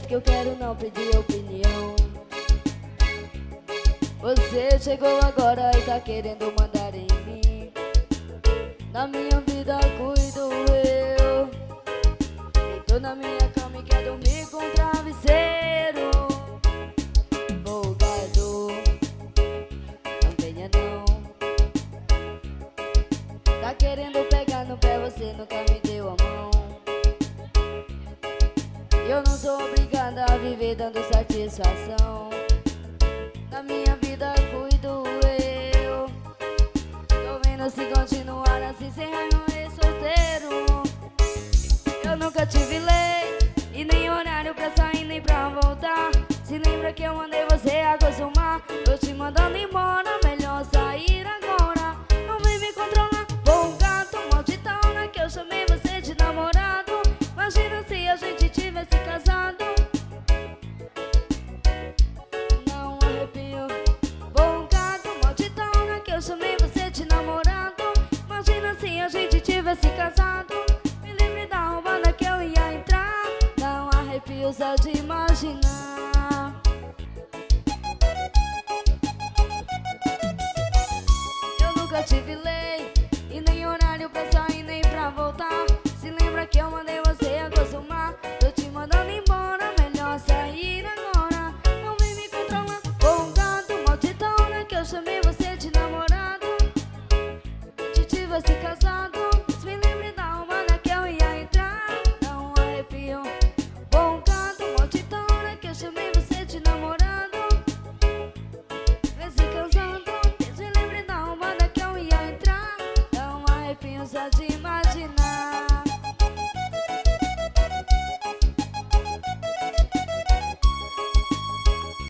que eu quero, não pedir opinião. Você chegou agora e tá querendo mandar em mim. Na minha vida cuido eu. Deito na minha cama e quer dormir com travesseiro. Folgado, não venha não. Tá querendo pegar no pé, você nunca me deu a mão. Eu não sou obrigada a viver dando satisfação. Na minha vida cuido eu. Tô vendo se continuar assim sem raio e solteiro. Eu nunca tive lei e nem horário pra sair nem pra voltar. Se lembra que eu mandei você acostumar. Tô te mandando embora, melhor sair agora. Não vem me controlar, folgado, malditona, que eu chamei você de namorado. Imagina se a gente tivesse casado. Não arrepio, folgado, malditona, que eu chamei você de namorado. Imagina se a gente tivesse casado. Me livre da roubada que eu ia entrar. Não arrepio só de imaginar. Eu nunca tive